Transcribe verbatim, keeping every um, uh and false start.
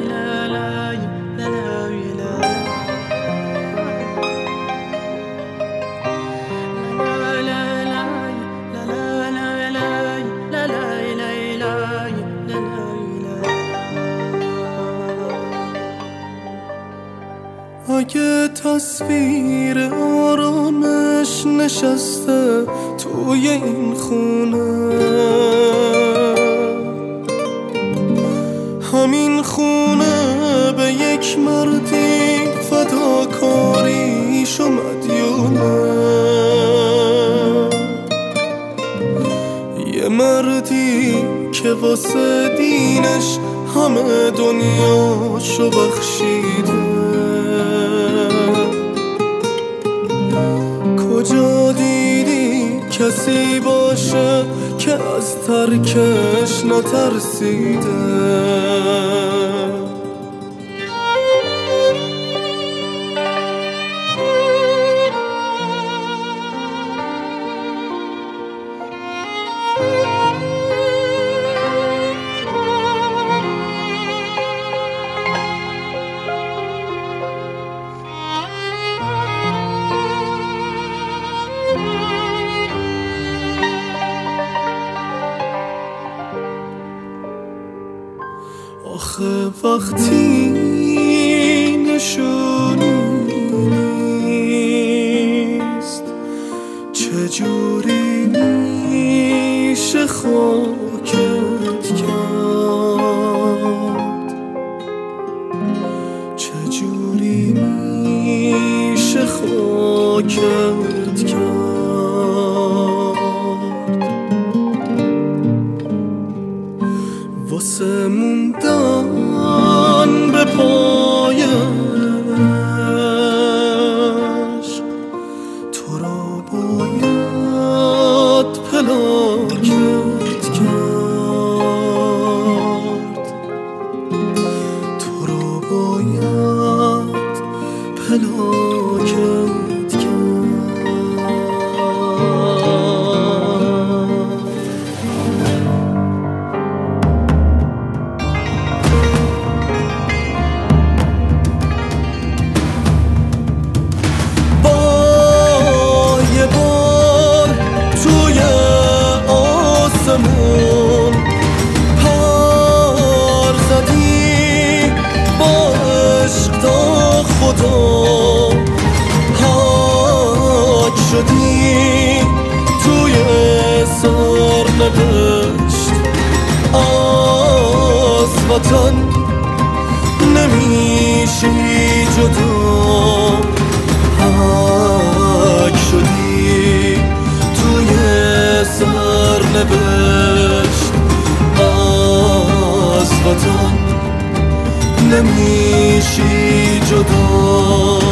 اگه تصویر آرامش نشسته توی این خونه، همین خونه به یک مردی فداکاریش و مدیونه، یه مردی که واسه دینش همه دنیاشو بخشیده. کجا دیدی کسی باشه که از ترکش نترسیده؟ آخه وقتی نشونی نیست چجوری میشه خاکت کرد؟ چجوری میشه خاکت کرد؟ واسه موندن به پایش تو را باید پلاکت کرد، تو را باید پلاکت کرد. پر زدی با عشق تا خدا، حاج شدی توی سرنوشت، از وطن نمیشی جدا. حاج شدی توی سرنوشت، از وطن نمیشی جدا.